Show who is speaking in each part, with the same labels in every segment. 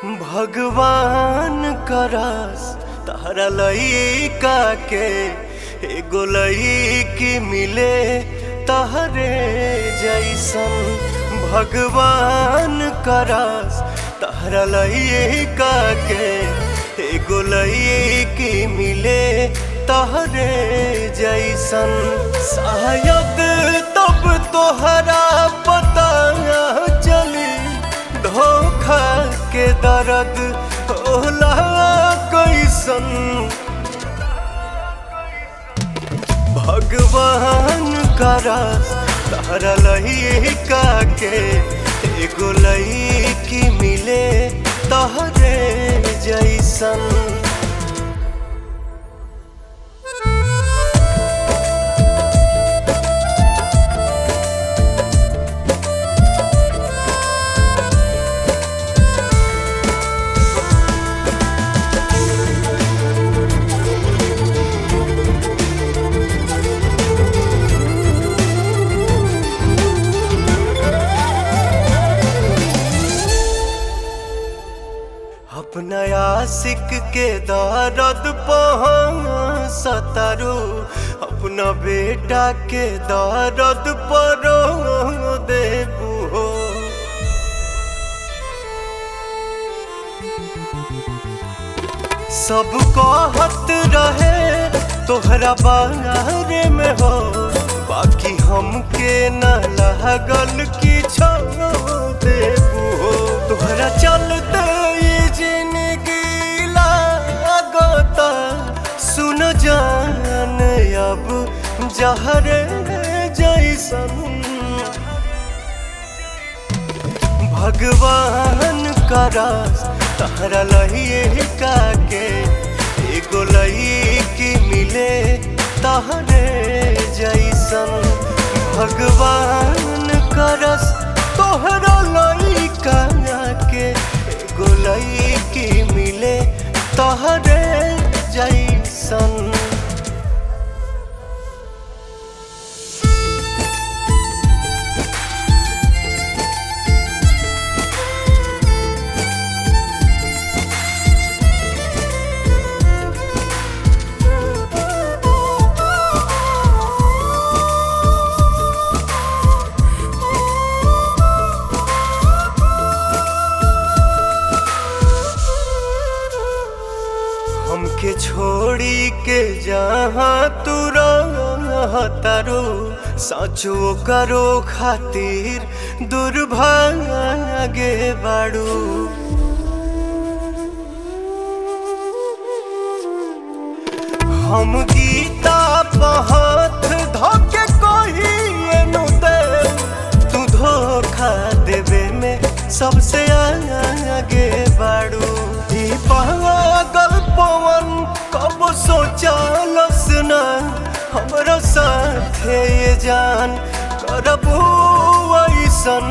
Speaker 1: भगवान करस तारा लइका के एगो लइकी मिले तहरे जैसन। भगवान करस तारा लइका के एगो लइकी मिले तहरे जैसन। शायद तब तोहरा पता चली धोखा के दर्द होला कैसन। भगवान करस तारा लइका के एगो लइकी मिले तहरे जैसन। अपना आशिक के दर्द सतारू अपना बेटा के दर्द पर देबू हो। सब कहत रहे तोहरा बारे में हो, बाकी हमके न लागल कि छो देबू हो। तोहरा चलते जिंदगी लागता सुन जान अब जहर जैसन। भगवान करस तारा लइका के एगो लइकी मिले तहरे जैसन। भगवान करस तोहरा लइका के एगो लइकी मिले तहरे जैसन। हमके छोड़ी के जहाँ तू रहतारू साचो करो खातिर दुर्भाग्य बाड़ू। हम गीता पहाथ धोके कही दे तू धोखा देवे में सबसे आगे बाड़ू। पागल पवन कब सोचलस न हमरा साथे ये जान करबू ऐसन।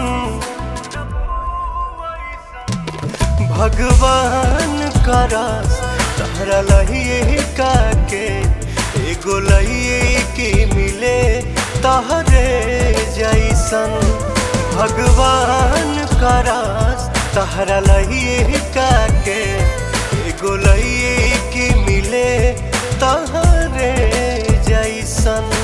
Speaker 1: भगवान करस तारा लइका के एगो लइकी मिले तहरे जैसन। भगवान करस तारा लइका के एगो लइकी मिले तहरे जैसन।